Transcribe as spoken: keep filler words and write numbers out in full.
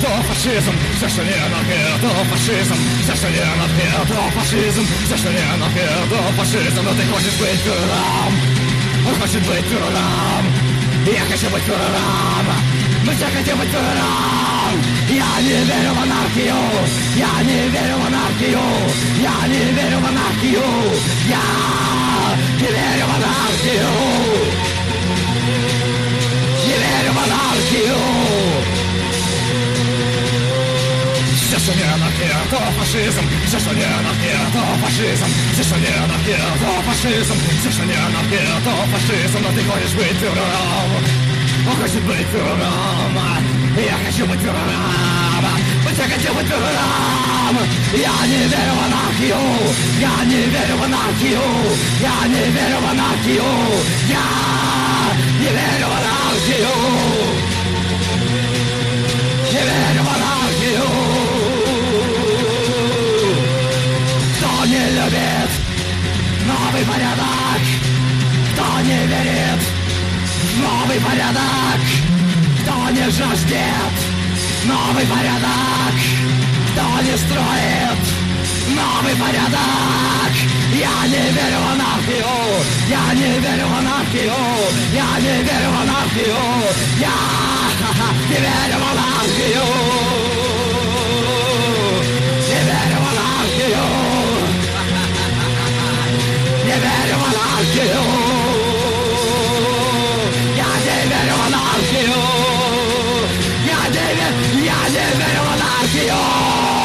это фашизм, все, что не анархия, это фашизм, все, что не анархия, это фашизм, все, что не анархия, это фашизм. Но ты хочешь быть фюрером, он хочет быть фюрером, я хочу быть фюрером, мы все хотим быть фюрером. Я не верю в анархию, я не верю в анархию, я не верю в анархию, я не верю в анархию, не верю в анархию. Все, что не анархия, то фашизм, все, что не анархия, то фашизм, все, что не анархия, то фашизм, все, что не анархия, то фашизм. Но ты хочешь быть фюрером, он хочет быть фюрером, я хочу быть фюрером, мы все хотим быть фюрером. Я не верю в анархию, я не верю в анархию, я не верю в анархию, я не верю в анархию, не верю в анархию. Кто не любит новый порядок, кто не верит в новый порядок, кто не жаждет новый порядок, кто не строит новый порядок. Я не верю в анархию, я не верю в анархию, я не верю в анархию, я не верю в анархию, не верю в анархию, не верю в анархию, я не верю в анархию, я не верю, я не верю в анархию.